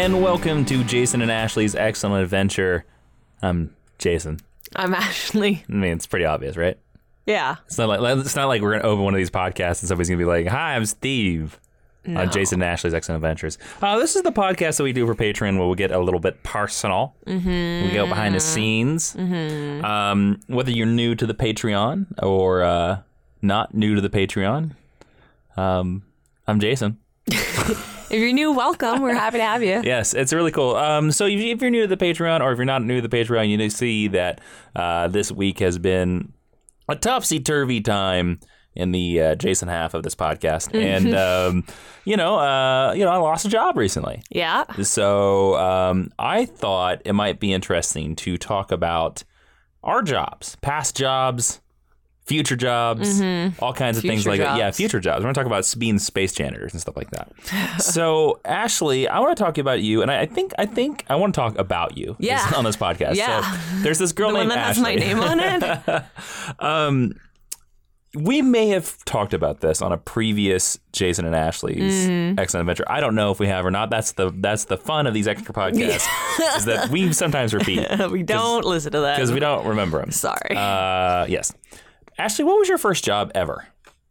and welcome to Jason and Ashley's Excellent Adventure. I'm Jason. I'm Ashley. I mean, it's pretty obvious, right? Yeah. It's not like we're gonna open one of these podcasts and somebody's gonna be like, "Hi, I'm Steve." No. Jason and Ashley's Excellent Adventures. This is the podcast that we do for Patreon where we get a little bit personal. Mm-hmm. We go behind the scenes. Mm-hmm. Whether you're new to the Patreon or not new to the Patreon, I'm Jason. If you're new, welcome. We're happy to have you. Yes, it's really cool. So if you're new to the Patreon or if you're not new to the Patreon, you need to see that this week has been a topsy-turvy time in the Jason half of this podcast. And, I lost a job recently. Yeah. So I thought it might be interesting to talk about our jobs, past jobs, future jobs, all kinds of things like that. Yeah, future jobs. We're going to talk about being space janitors and stuff like that. So, Ashley, I want to talk about you, and I think I want to talk about you on this podcast. Yeah. So, there's this girl named Ashley. The one that has my name on it? We may have talked about this on a previous Jason and Ashley's Excellent Adventure. I don't know if we have or not. That's the fun of these extra podcasts is that we sometimes repeat. We don't listen to that. Because we don't remember them. Sorry. Yes. Ashley, what was your first job ever?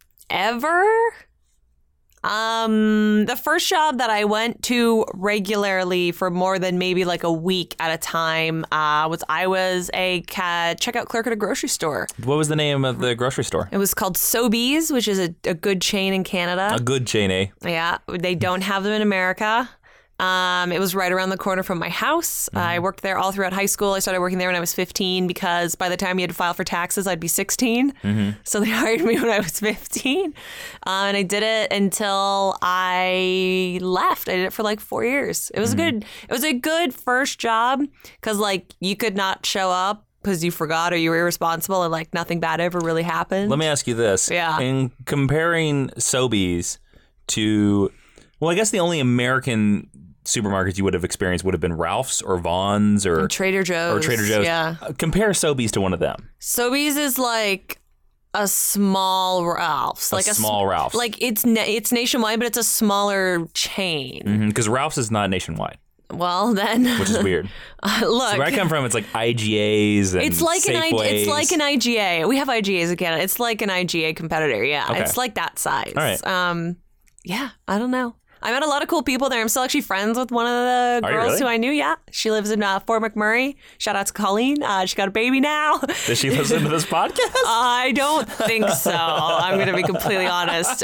The first job that I went to regularly for more than maybe like a week at a time was a checkout clerk at a grocery store. What was the name of the grocery store? It was called Sobeys, which is a good chain in Canada. A good chain, eh? Yeah, they don't have them in America. It was right around the corner from my house. I worked there all throughout high school. I started working there when I was 15 because by the time you had to file for taxes, I'd be 16. So they hired me when I was 15. And I did it until I left. I did it for like 4 years. It was it was a good first job because like you could not show up because you forgot or you were irresponsible and like nothing bad ever really happened. Let me ask you this. Yeah. In comparing Sobeys to, well, I guess the only American supermarkets you would have experienced would have been Ralph's or Vaughn's or Trader Joe's. Yeah. Compare Sobeys to one of them. Sobeys is like a small Ralph's. Like a small Ralph's. Like it's nationwide, but it's a smaller chain. Because Ralph's is not nationwide. Well, then. Which is weird. Look. So where I come from, it's like IGAs and it's like Safeways. It's like an IGA. We have IGAs in Canada. It's like an IGA competitor. Yeah. Okay. It's like that size. All right. Yeah. I don't know. I met a lot of cool people there. I'm still actually friends with one of the girls who I knew. Yeah. She lives in Fort McMurray. Shout out to Colleen. She got a baby now. Does she listen to this podcast? I don't think so. I'm going to be completely honest.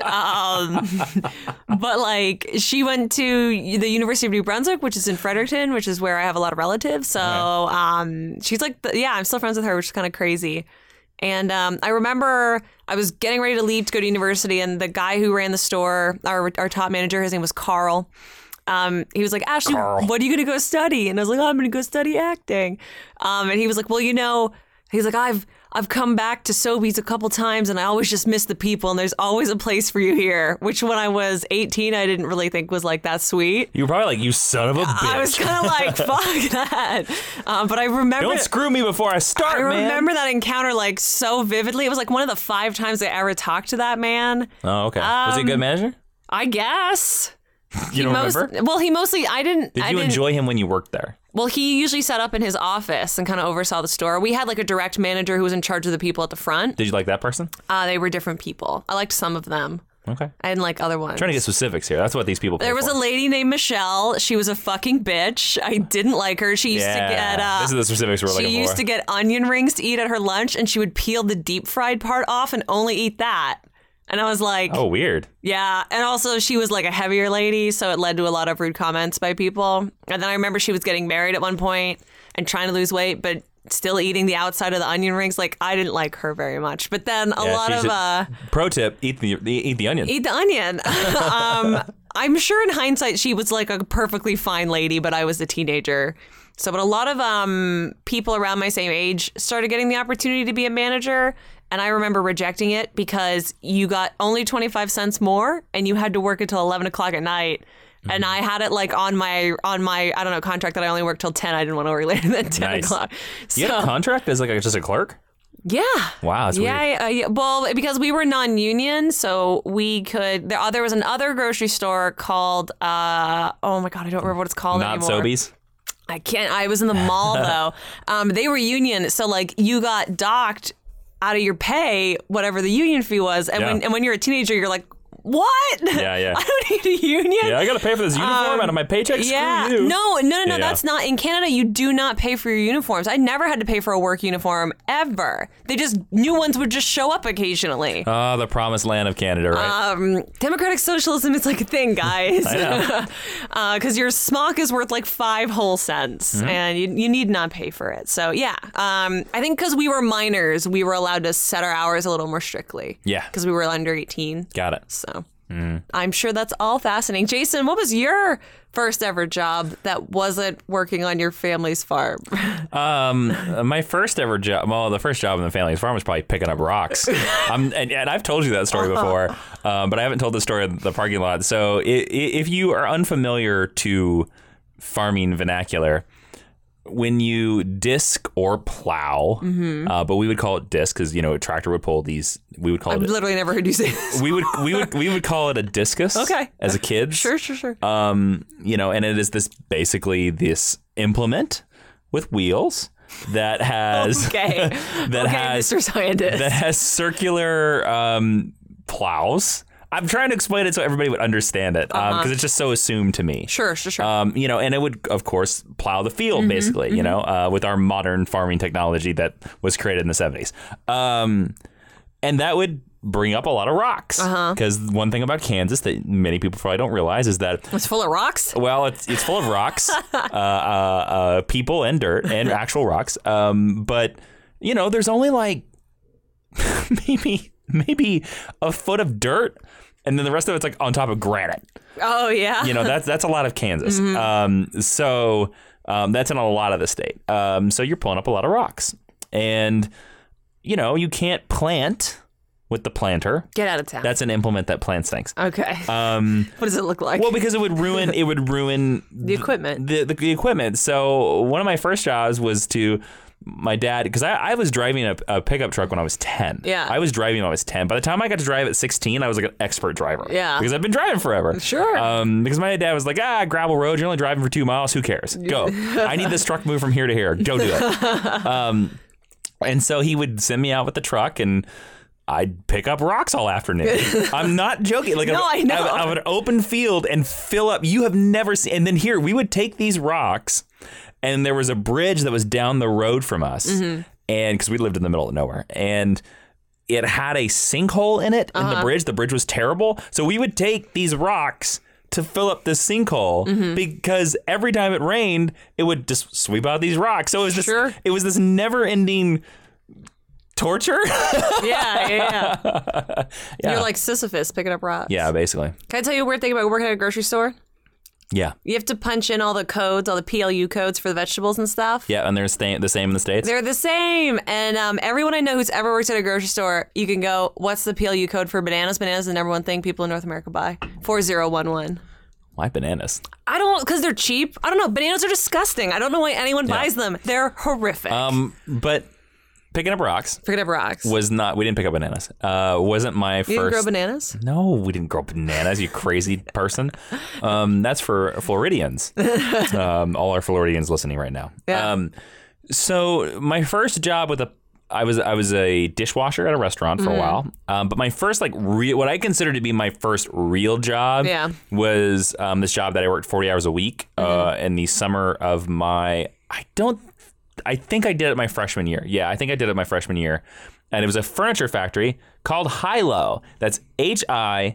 But like she went to the University of New Brunswick, which is in Fredericton, which is where I have a lot of relatives. So she's like, I'm still friends with her, which is kind of crazy. And I remember I was getting ready to leave to go to university, and the guy who ran the store, our top manager, his name was Carl. He was like, Ashley, what are you going to go study? And I was like, I'm going to go study acting. And he was like, well, he's like, I've come back to Sobeys a couple times and I always just miss the people and there's always a place for you here, which when I was 18, I didn't really think was like that sweet. You were probably like, you son of a bitch. I was kind of like, fuck that. But I remember. Don't screw me before I start, man. I remember that encounter like so vividly. It was like one of the 5 times I ever talked to that man. Oh, okay. Was he a good manager? I guess. You don't remember? Well, he mostly, I didn't. Did you enjoy him when you worked there? Well, he usually sat up in his office and kind of oversaw the store. We had like a direct manager who was in charge of the people at the front. Did you like that person? They were different people. I liked some of them. Okay. I didn't like other ones. I'm trying to get specifics here. That's what these people pay There was for. a lady named Michelle. She was a fucking bitch. I didn't like her. She used to get... this is the specifics we're looking for. She used to get onion rings to eat at her lunch, and she would peel the deep fried part off and only eat that. And I was like... Oh, weird. Yeah. And also, she was like a heavier lady, so it led to a lot of rude comments by people. And then I remember she was getting married at one point and trying to lose weight, but still eating the outside of the onion rings. Like, I didn't like her very much. But then a lot of... Pro tip, eat the onion. Eat the onion. I'm sure in hindsight, she was like a perfectly fine lady, but I was a teenager. So, but a lot of people around my same age started getting the opportunity to be a manager. And I remember rejecting it because you got only 25 cents more and you had to work until 11 o'clock at night. Mm-hmm. And I had it like on my I don't know, contract that I only worked till 10. I didn't want to work later than 10 o'clock. So, you had a contract as like just a clerk? Yeah. Wow, that's weird. Yeah. Well, because we were non-union, so we could. There was another grocery store called. Oh my God, I don't remember what it's called Not anymore. Sobeys? I can't. I was in the mall though. They were union, so like you got docked out of your pay whatever the union fee was, and when you're a teenager, you're like, what? Yeah. I don't need a union. Yeah, I got to pay for this uniform out of my paycheck. Yeah. Screw you. No. That's not in Canada. You do not pay for your uniforms. I never had to pay for a work uniform ever. They just new ones would just show up occasionally. Oh, the promised land of Canada, right? Democratic socialism is like a thing, guys. I know. Because your smock is worth like 5 whole cents, and you need not pay for it. So yeah, I think because we were minors, we were allowed to set our hours a little more strictly. Yeah. Because we were under 18. Got it. So I'm sure that's all fascinating. Jason, what was your first ever job that wasn't working on your family's farm? My first ever job, well, the first job in the family's farm was probably picking up rocks. And I've told you that story before, but I haven't told the story of the parking lot. So if you are unfamiliar to farming vernacular, when you disc or plow, but we would call it disc because a tractor would pull these. We would call I've it. literally never heard you say this. We would call it a discus. Okay. As a kid. Sure. And it is this implement with wheels that has Mr. Scientist. that has circular plows. I'm trying to explain it so everybody would understand it because it's just so assumed to me. Sure. And it would, of course, plow the field, basically, with our modern farming technology that was created in the 70s. And that would bring up a lot of rocks because one thing about Kansas that many people probably don't realize is that it's full of rocks. Well, it's full of rocks, people and dirt and actual rocks. But there's only like maybe a foot of dirt, and then the rest of it's like on top of granite. Oh yeah. That's a lot of Kansas. So that's in a lot of the state. So you're pulling up a lot of rocks, and you can't plant with the planter. Get out of town. That's an implement that plants things. Okay. What does it look like? Well, because it would ruin the equipment. The equipment. So one of my first jobs was to my dad, because I was driving a pickup truck when I was 10. Yeah. I was driving when I was 10. By the time I got to drive at 16, I was like an expert driver. Yeah. Because I've been driving forever. Sure. Because my dad was like, gravel road, you're only driving for 2 miles. Who cares? Go. I need this truck moved from here to here. Go do it. And so he would send me out with the truck, and I'd pick up rocks all afternoon. I'm not joking. Like I know. Of an open field and fill up. You have never seen. And then here, we would take these rocks, and there was a bridge that was down the road from us. And because we lived in the middle of nowhere. And it had a sinkhole in it in the bridge. The bridge was terrible. So we would take these rocks to fill up this sinkhole because every time it rained, it would just sweep out these rocks. So it was this never-ending torture. Yeah. You're like Sisyphus picking up rocks. Yeah, basically. Can I tell you a weird thing about working at a grocery store? Yeah. You have to punch in all the codes, all the PLU codes for the vegetables and stuff. Yeah, and they're the same in the States? They're the same. And everyone I know who's ever worked at a grocery store, you can go, what's the PLU code for bananas? Bananas is the number one thing people in North America buy. 4011. Why bananas? I don't, because they're cheap. I don't know. Bananas are disgusting. I don't know why anyone buys them. They're horrific. But picking up rocks. Was not, we didn't pick up bananas. Wasn't my first. You didn't grow bananas? No, we didn't grow bananas, you crazy person. That's for Floridians. All our Floridians listening right now. Yeah. So my first job I was a dishwasher at a restaurant for a while. But my first what I consider to be my first real job was this job that I worked 40 hours a week in the summer of I think I did it my freshman year. Yeah, I think I did it my freshman year. And it was a furniture factory called Hi-Lo. That's Hi-Lo.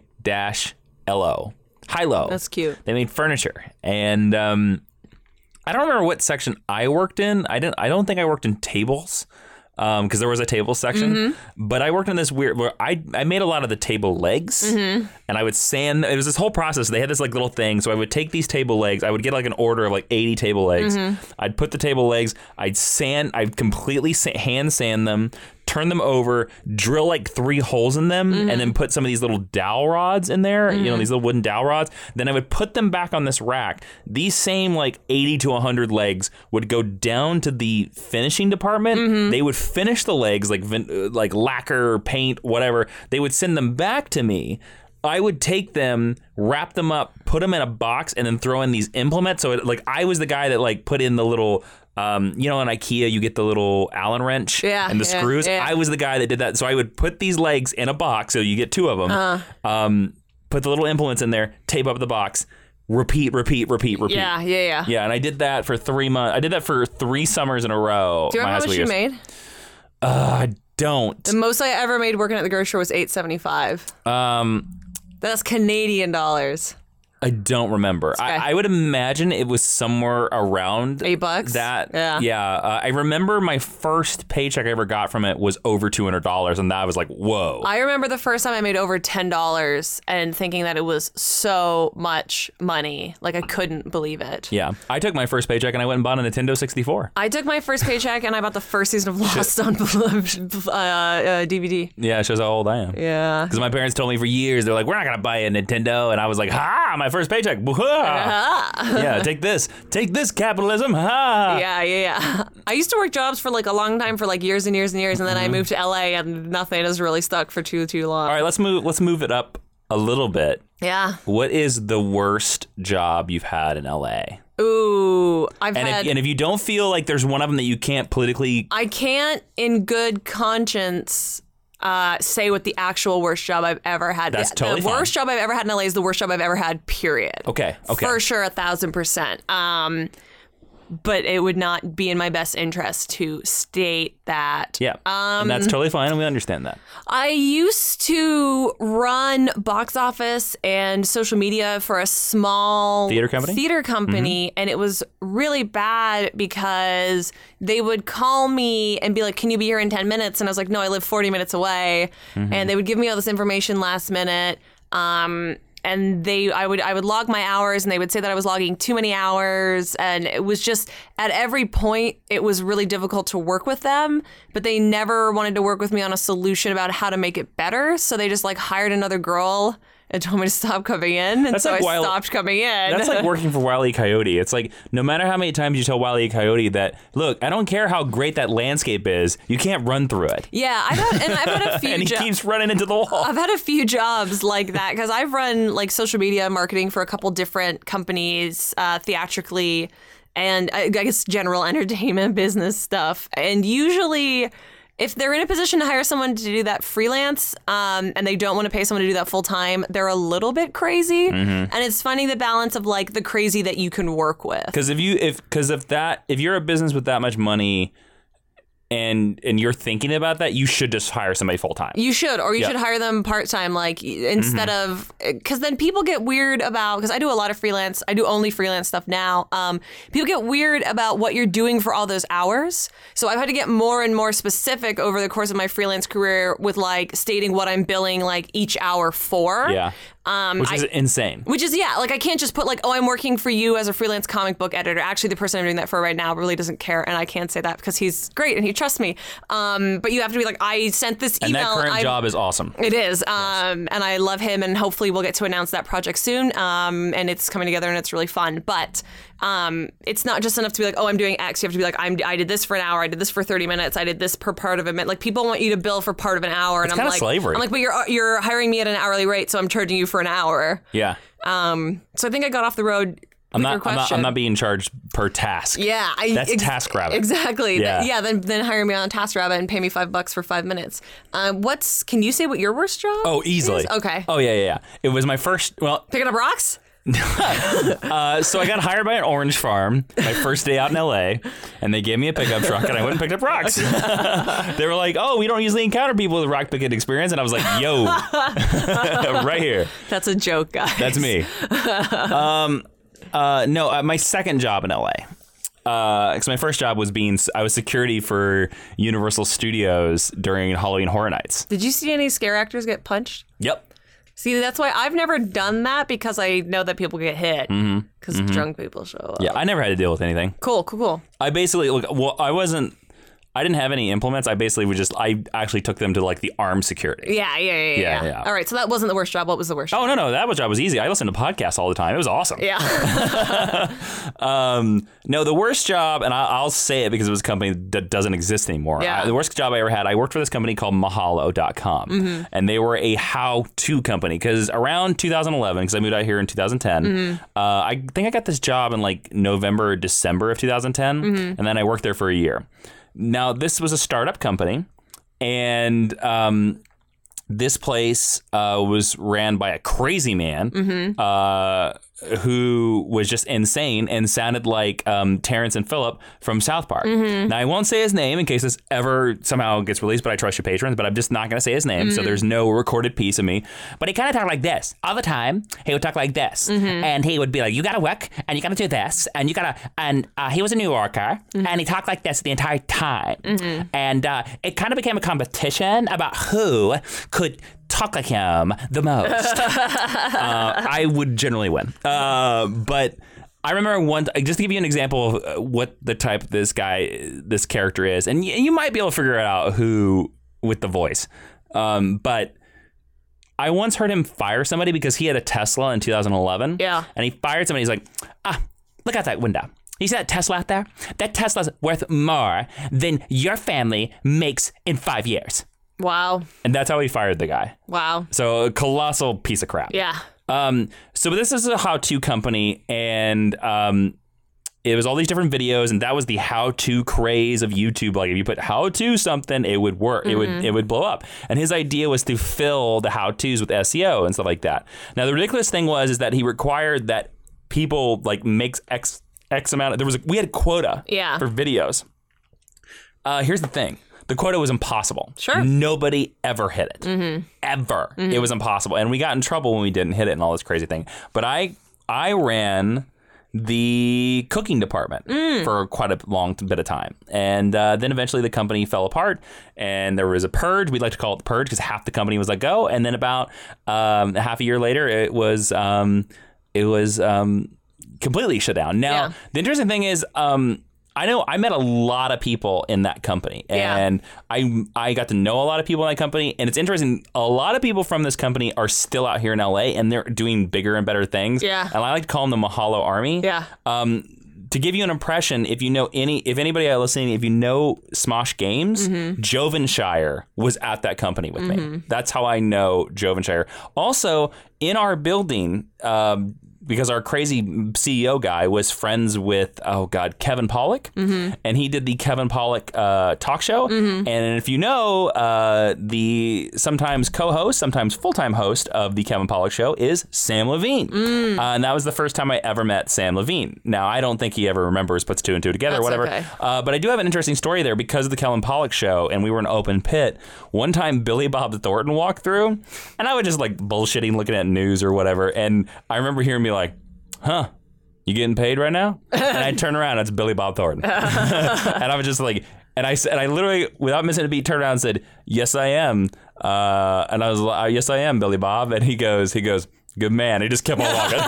Hi-Lo. That's cute. They made furniture. And I don't remember what section I worked in. I don't think I worked in tables. Because there was a table section, but I worked on this weird where I made a lot of the table legs, and I would sand. It was this whole process. They had this little thing, so I would take these table legs. I would get an order of 80 table legs. I'd put the table legs. I'd completely hand sand them, turn them over, drill like 3 holes in them, and then put some of these little dowel rods in there, these little wooden dowel rods. Then I would put them back on this rack. These same like 80 to 100 legs would go down to the finishing department. They would finish the legs like lacquer, paint, whatever. They would send them back to me. I would take them, wrap them up, put them in a box, and then throw in these implements. So I was the guy that like put in the little, in IKEA, you get the little Allen wrench and the screws. Yeah. I was the guy that did that. So I would put these legs in a box. So you get 2 of them. Put the little implements in there, tape up the box, repeat. Yeah. Yeah, and I did that for 3 months. I did that for 3 summers in a row. Do you remember how much you made? I don't. The most I ever made working at the grocery store was $8.75. That's Canadian dollars. I don't remember. Okay. I would imagine it was somewhere around $8. That. Yeah. I remember my first paycheck I ever got from it was over $200, and that was like, whoa. I remember the first time I made over $10 and thinking that it was so much money. Like, I couldn't believe it. Yeah. I took my first paycheck and I went and bought a Nintendo 64. I took my first paycheck and I bought the first season of Lost on DVD. Yeah, it shows how old I am. Yeah. Because my parents told me for years, they're like, we're not going to buy a Nintendo. And I was like, my first paycheck. Yeah, take this capitalism. Yeah. I used to work jobs for like a long time, for like years and years and years, and then I moved to LA and nothing has really stuck for too long. All right, let's move it up a little bit. Yeah. What is the worst job you've had in LA? Ooh, and if you don't feel like there's one of them that you can't politically, I can't in good conscience say what the actual worst job I've ever had. That's totally fine. The worst job I've ever had in LA is the worst job I've ever had, period. Okay. For sure, 1,000%. But it would not be in my best interest to state that. Yeah, and that's totally fine, and we understand that. I used to run box office and social media for a small theater company, and it was really bad because they would call me and be like, can you be here in 10 minutes? And I was like, no, I live 40 minutes away. And they would give me all this information last minute. And I would log my hours, and they would say that I was logging too many hours, and it was just at every point it was really difficult to work with them. But they never wanted to work with me on a solution about how to make it better, so they just like hired another girl and told me to stop coming in, and so I stopped coming in. That's like working for Wile E. Coyote. It's like, no matter how many times you tell Wile E. Coyote that, look, I don't care how great that landscape is, you can't run through it. Yeah, I've had a few and he keeps running into the wall. I've had a few jobs like that, because I've run like social media marketing for a couple different companies, theatrically, and I guess general entertainment business stuff. And usually, if they're in a position to hire someone to do that freelance, and they don't want to pay someone to do that full time, they're a little bit crazy. And it's funny, the balance of like the crazy that you can work with. Because if you're a business with that much money, and you're thinking about that, you should just hire somebody full time. You should, or you should hire them part time, like instead of, because then people get weird about, because I do a lot of freelance, I do only freelance stuff now. People get weird about what you're doing for all those hours. So I've had to get more and more specific over the course of my freelance career with like stating what I'm billing like each hour for. Yeah. Which is insane. Which is, yeah, like I can't just put like, oh, I'm working for you as a freelance comic book editor. Actually, the person I'm doing that for right now really doesn't care, and I can't say that because he's great and he trusts me. But you have to be like, I sent this email. And that current job is awesome. It is. And I love him, and hopefully we'll get to announce that project soon. And it's coming together and it's really fun. But it's not just enough to be like, oh, I'm doing X. You have to be like, I did this for an hour. I did this for 30 minutes. I did this per part of a minute. Like, people want you to bill for part of an hour. It's and kind of slavery. I'm like, but you're hiring me at an hourly rate, so I'm charging you for an hour. Yeah. So I think I got off the road. I'm not being charged per task. Yeah. That's TaskRabbit. Exactly. Yeah. Then hire me on TaskRabbit and pay me $5 for 5 minutes. Can you say what your worst job Oh, easily. is? Okay. Oh, yeah. It was my first, Picking up rocks? So I got hired by an orange farm my first day out in LA, and they gave me a pickup truck, and I went and picked up rocks. They were like, oh, we don't usually encounter people with rock picking experience, and I was like, yo, right here. That's a joke, guys. That's me. No, my second job in LA. Because my first job was I was security for Universal Studios during Halloween Horror Nights. Did you see any scare actors get punched? Yep. See, that's why I've never done that, because I know that people get hit because drunk people show up. Yeah, I never had to deal with anything. Cool. I basically, I wasn't I didn't have any implements. I actually took them to like the armed security. Yeah. All right, so that wasn't the worst job. What was the worst job? Oh, no, that job was easy. I listened to podcasts all the time. It was awesome. Yeah. No, the worst job, and I'll say it because it was a company that doesn't exist anymore. Yeah. The worst job I ever had, I worked for this company called Mahalo.com, and they were a how-to company because around 2011, because I moved out here in 2010, I think I got this job in like November or December of 2010, and then I worked there for a year. Now, this was a startup company, and this place was ran by a crazy man who was just insane and sounded like Terrence and Phillip from South Park. Now, I won't say his name in case this ever somehow gets released, but I trust your patrons, but I'm just not going to say his name, so there's no recorded piece of me. But he kind of talked like this all the time. He would talk like this, and he would be like, you got to work, and you got to do this, and you got to, and he was a New Yorker, and he talked like this the entire time. And it kind of became a competition about who could talk like him the most. I would generally win. But I remember just to give you an example of what the type this character is, and you might be able to figure it out who with the voice. But I once heard him fire somebody because he had a Tesla in 2011. Yeah. And he fired somebody. He's like, look out that window. You see that Tesla out there? That Tesla's worth more than your family makes in 5 years. Wow. And that's how he fired the guy. Wow. So a colossal piece of crap. Yeah. So this is a how-to company, and it was all these different videos, and that was the how-to craze of YouTube. Like if you put how-to something, it would work. It would blow up. And his idea was to fill the how-tos with SEO and stuff like that. Now the ridiculous thing is that he required that people like makes X amount. We had a quota for videos. Here's the thing. The quota was impossible. Sure. Nobody ever hit it. Ever. It was impossible. And we got in trouble when we didn't hit it and all this crazy thing. But I ran the cooking department for quite a long bit of time. And then eventually the company fell apart and there was a purge. We'd like to call it the purge because half the company was let go. And then about half a year later, it was completely shut down. Now, the interesting thing is, I know I met a lot of people in that company, and I got to know a lot of people in that company, and it's interesting. A lot of people from this company are still out here in LA, and they're doing bigger and better things. Yeah, and I like to call them the Mahalo Army. Yeah. To give you an impression, if anybody listening, if you know Smosh Games, Joven Shire was at that company with me. That's how I know Joven Shire. Also, in our building, because our crazy CEO guy was friends with, Kevin Pollak. And he did the Kevin Pollak talk show. And if you know, the sometimes co-host, sometimes full-time host of the Kevin Pollak show is Sam Levine. And that was the first time I ever met Sam Levine. Now, I don't think he ever remembers, puts two and two together or whatever. Okay. But I do have an interesting story there because of the Kevin Pollak show, and we were in an open pit. One time, Billy Bob Thornton walked through, and I was just like bullshitting, looking at news or whatever. And I remember hearing me like, huh, you getting paid right now? And I turn around, it's Billy Bob Thornton. And I was just like, and I literally, without missing a beat, turned around and said, yes, I am. And I was like, yes, I am, Billy Bob. And he goes, good man. He just kept on walking.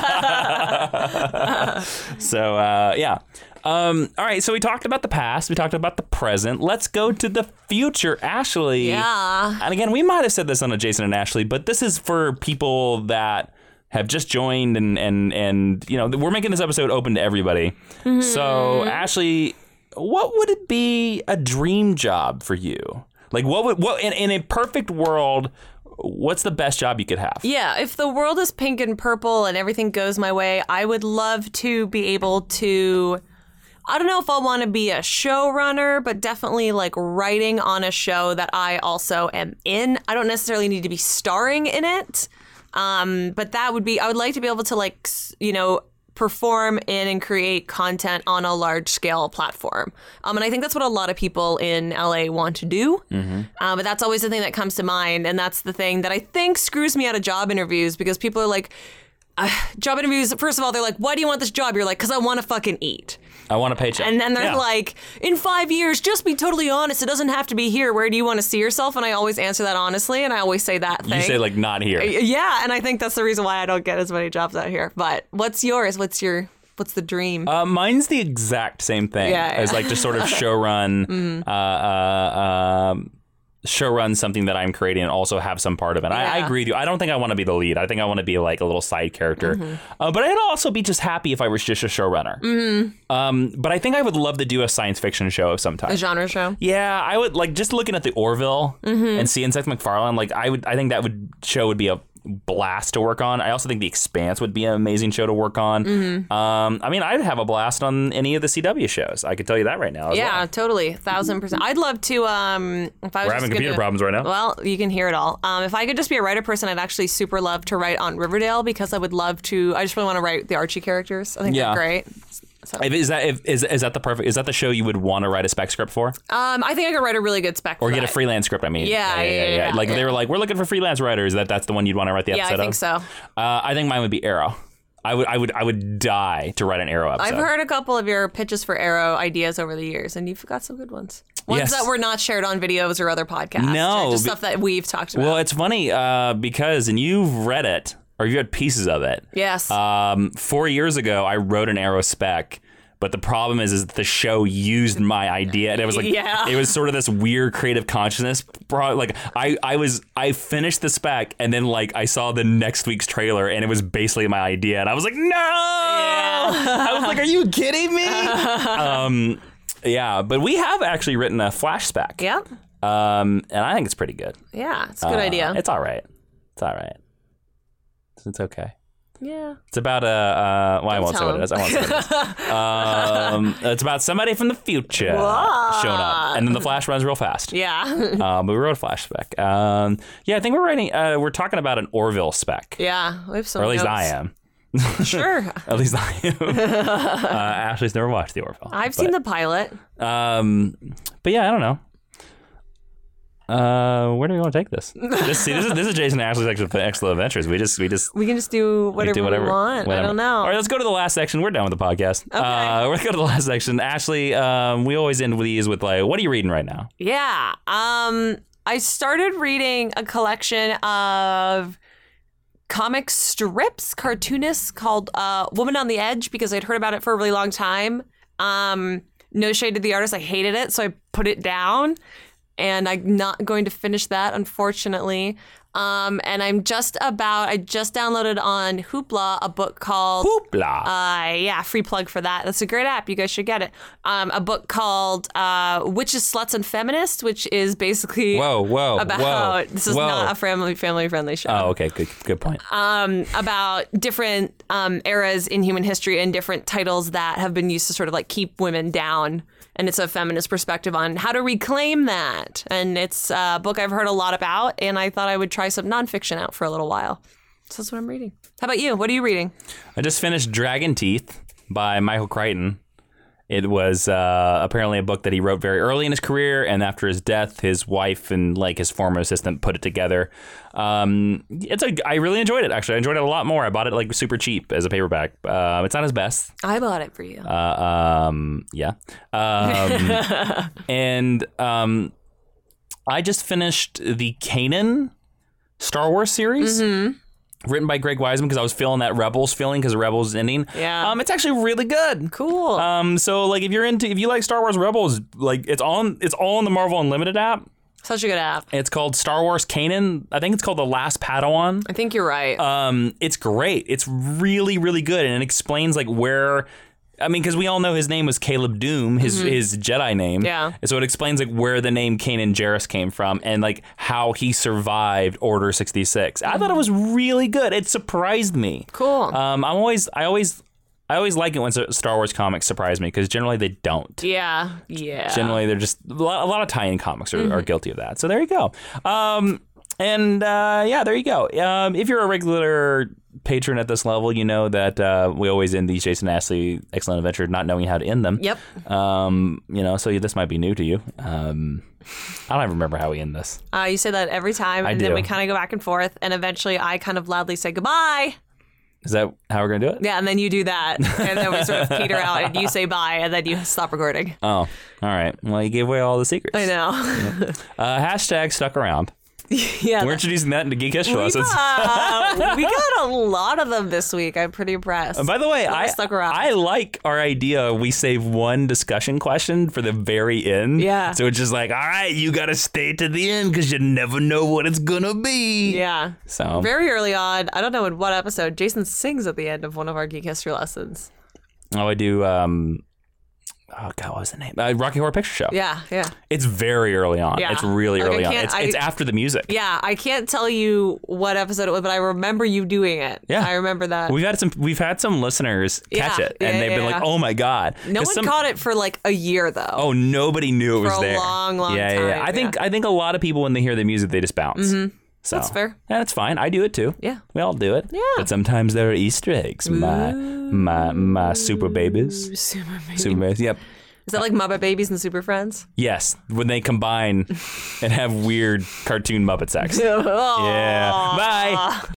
So, yeah. All right, so we talked about the past, we talked about the present. Let's go to the future, Ashley. Yeah. And again, we might have said this on a Jason and Ashley, but this is for people that have just joined and you know, we're making this episode open to everybody. So, Ashley, what would it be a dream job for you? Like what in a perfect world, what's the best job you could have? Yeah, if the world is pink and purple and everything goes my way, I would love to be able to, I don't know if I'll want to be a showrunner, but definitely like writing on a show that I also am in. I don't necessarily need to be starring in it. But that would be, I would like to be able to like, you know, perform in and create content on a large scale platform. And I think that's what a lot of people in LA want to do. But that's always the thing that comes to mind. And that's the thing that I think screws me out of job interviews because people are like, job interviews, first of all, they're like, why do you want this job? You're like, because I want to fucking eat. I want a paycheck. And then they're like, in 5 years, just be totally honest. It doesn't have to be here. Where do you want to see yourself? And I always answer that honestly. And I always say that thing. You say like not here. Yeah. And I think that's the reason why I don't get as many jobs out here. But what's yours? What's your What's the dream? Mine's the exact same thing. As like just sort of showrun, showrun something that I'm creating and also have some part of it. I agree with you. I don't think I want to be the lead. I think I want to be like a little side character. But I'd also be just happy if I was just a showrunner. But I think I would love to do a science fiction show of some type. A genre show? Yeah, I would like just looking at the Orville and seeing Seth MacFarlane. Like I think that show would be a blast to work on. I also think The Expanse would be an amazing show to work on. I mean, I'd have a blast on any of the CW shows. I could tell you that right now. Yeah, totally, 1,000%. I'd love to. If I was We're having computer problems right now. Well, you can hear it all. If I could just be a writer person, I'd actually super love to write on Riverdale because I would love to. I just really want to write the Archie characters. I think they're great. So. Is that the show you would want to write a spec script for? I think I could write a really good spec for get a freelance script. I mean, yeah. Like they were like, we're looking for freelance writers. That's the one you'd want to write the episode of. Yeah, I think so. I think mine would be Arrow. I would die to write an Arrow episode. I've heard a couple of your pitches for Arrow ideas over the years, and you've got some good ones. Ones that were not shared on videos or other podcasts. No, just stuff that we've talked about. Well, it's funny because you've read it or you had pieces of it. Yes. 4 years ago, I wrote an Arrow spec. But the problem is the show used my idea, and it was like it was sort of this weird creative consciousness. Like I finished the spec, and then like I saw the next week's trailer, and it was basically my idea, and I was like, no! I was like, are you kidding me? But we have actually written a Flash spec. Yeah. And I think it's pretty good. Yeah, it's a good idea. It's all right. It's okay. Yeah. It's about I won't say what it is. It's about somebody from the future showing up, and then the Flash runs real fast. Yeah. But we wrote a Flash spec. I think we're writing. We're talking about an Orville spec. Yeah, we have some. Or at least notes. I am. Sure. At least I am. Ashley's never watched the Orville. I've seen the pilot. But yeah, I don't know. Where do we want to take this? This is Jason and Ashley's Excellent Adventures. We can just do whatever we want. I don't know. All right, let's go to the last section. We're done with the podcast. Okay. We're gonna go to the last section. Ashley, we always end with these with like, what are you reading right now? Yeah. I started reading a collection of comic strips, cartoonists called Woman on the Edge because I'd heard about it for a really long time. No shade to the artist. I hated it, so I put it down. And I'm not going to finish that, unfortunately. And I just downloaded on Hoopla a book called... Hoopla! Free plug for that. That's a great app. You guys should get it. A book called Witches, Sluts, and Feminists, which is basically... This is not a family-friendly show. Oh, okay. Good point. About different eras in human history and different titles that have been used to sort of like keep women down. And it's a feminist perspective on how to reclaim that. And it's a book I've heard a lot about, and I thought I would try some nonfiction out for a little while. So that's what I'm reading. How about you? What are you reading? I just finished Dragon Teeth by Michael Crichton. It was apparently a book that he wrote very early in his career, and after his death, his wife and like his former assistant put it together. I really enjoyed it. Actually, I enjoyed it a lot more. I bought it like super cheap as a paperback. It's not his best. I bought it for you. And I just finished the Kanan Star Wars series. Mm-hmm. Written by Greg Weisman because I was feeling that Rebels feeling because Rebels is ending. Yeah. It's actually really good. Cool. So like if you like Star Wars Rebels, like it's all in the Marvel Unlimited app. Such a good app. It's called Star Wars Kanan. I think it's called The Last Padawan. I think you're right. It's great. It's really, really good, and it explains like where. I mean, because we all know his name was Caleb Doom, his Jedi name. Yeah. And so it explains like where the name Kanan Jarrus came from and like how he survived Order 66. I thought it was really good. It surprised me. Cool. I always like it when Star Wars comics surprise me because generally they don't. Yeah. Generally they're just a lot of tie-in comics are guilty of that. So there you go. There you go. If you're a regular patron at this level, you know that we always end these Jason Ashley Excellent Adventure not knowing how to end them. Yep. So this might be new to you. I don't even remember how we end this. You say that every time, and then we kind of go back and forth, and eventually I kind of loudly say goodbye. Is that how we're going to do it? Yeah, and then you do that, and then we sort of peter out, and you say bye, and then you stop recording. Oh, all right. Well, you gave away all the secrets. I know. Hashtag stuck around. Yeah, We're introducing that into Geek History Lessons. We got a lot of them this week. I'm pretty impressed. And by the way, stuck around. I like our idea. We save one discussion question for the very end. Yeah. So it's just like, all right, you got to stay to the end because you never know what it's going to be. Yeah. So very early on, I don't know in what episode, Jason sings at the end of one of our Geek History Lessons. Oh, I do. Oh, God, what was the name? Rocky Horror Picture Show. Yeah. It's very early on. Yeah. It's really early on. It's after the music. Yeah, I can't tell you what episode it was, but I remember you doing it. Yeah. I remember that. We've had some listeners catch it, and they've been like, oh, my God. No one caught it for like a year, though. Oh, nobody knew it was there. For a long time. Yeah. I think a lot of people, when they hear the music, they just bounce. Mm-hmm. So, that's fair. Yeah, that's fine. I do it too. Yeah. We all do it. Yeah. But sometimes there are Easter eggs. My super babies. Super babies. Yep. Is that like Muppet Babies and Super Friends? Yes. When they combine and have weird cartoon Muppet sex. Yeah. Bye.